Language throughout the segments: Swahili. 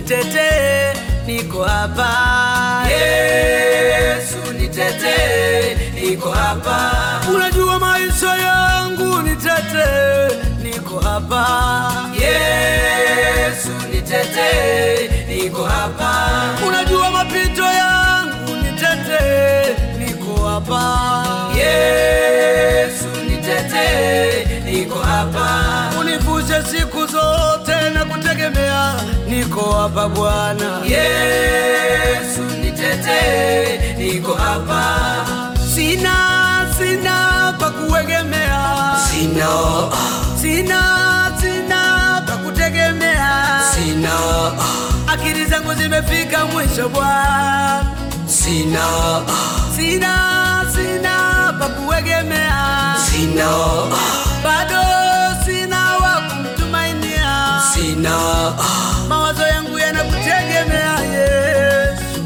nitetee, niko hapa. Yesu nitetee, niko hapa. Unajua maisha yangu, nitetee, niko hapa. Yesu nitetee, niko hapa. Unajua mapito yangu, nitetee, niko hapa. Yesu nitetee, niko hapa. Univushe siku zote na kutegemea, niko hapa Bwana. Yesu nitetee, niko hapa. Sina pa kuegemea, sina pa kutegemea, akili zangu zimefika mwisho Bwana. Sina pa kuegemea, bado sina wa kumtumainia, mawazo yangu yanakutegemea Yesu.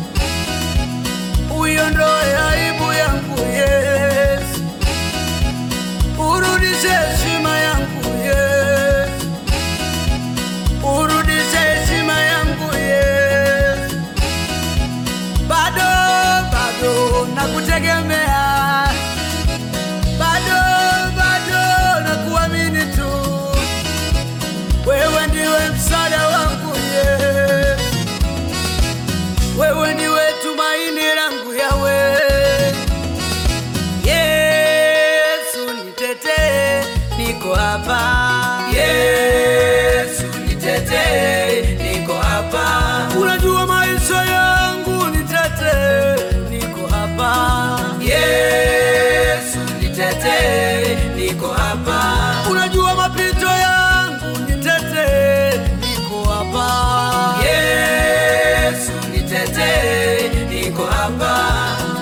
Uiondoe aibu yangu Yesu, urudishe heshima yangu Yesu, urudishe heshima yangu Yesu. Bado nakutegemea, bado nakuamini tu. Wewe ndiwe msaada wangu Yesu, wewe ndiwe tumaini langu Yawe. Yesu nitetee, niko hapa. Yesu nitetee, niko hapa. Unajua maisha yangu, nitetee, niko hapa. Yesu nitetee, niko hapa. Unajua mapito yangu, nitetee, niko hapa. Yesu nitetee, niko hapa.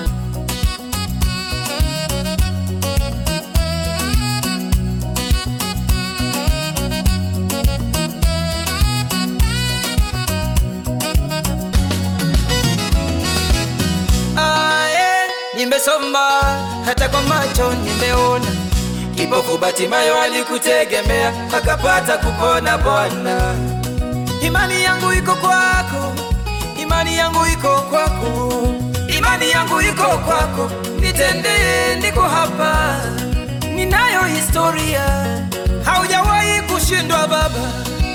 Nimesoma hata kwa macho nimeona, kipofu Batimayo alikutegemea akapata kupona Bwana. Imani yangu iko kwako, imani yangu iko kwako, imani yangu iko kwako. Nitendee, niko hapa, ninayo historia, haujawahi kushindwa Baba.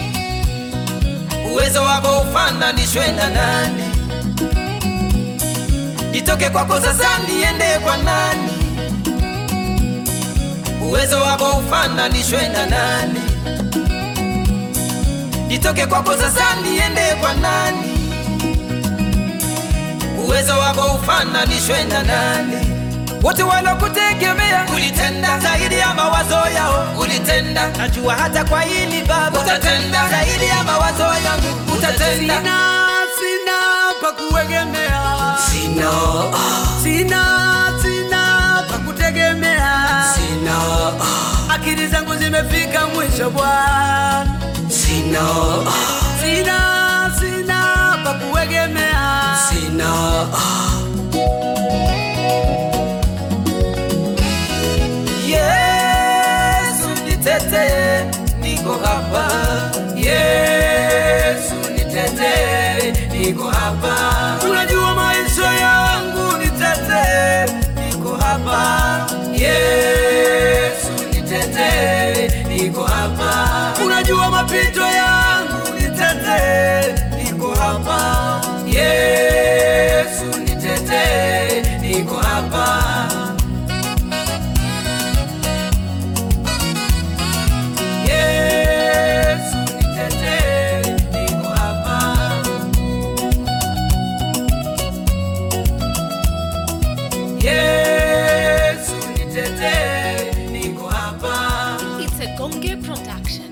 Uwezo wako ufananishwe na nani? Nitoke kwako sasa niende kwa nani? Uwezo wako ufananishwe na nani? Nitoke kwako sasa niende kwa nani? Uwezo wako ufananishwe na nani? Wote walokutegemea ulitenda zaidi ya mawazo yao, ulitenda. Najua hata kwa hili Baba utatenda zaidi ya mawazo yangu, utatenda. Sina pa kuegemea, sina pa kutegemea, akili zangu zimefika mwisho Bwana. Sina pa kuegemea, Yesu nitetee, niko hapa. Yesu nitetee, niko hapa. unajua maisha yangu, nitetee, niko hapa. Yesu nitetee, niko hapa. Unajua mapito yangu, nitetee, niko hapa. Yesu nitetee, niko hapa. Yesu nitetee, niko hapa. Yesu nitetee, niko hapa. It's a Gonge production.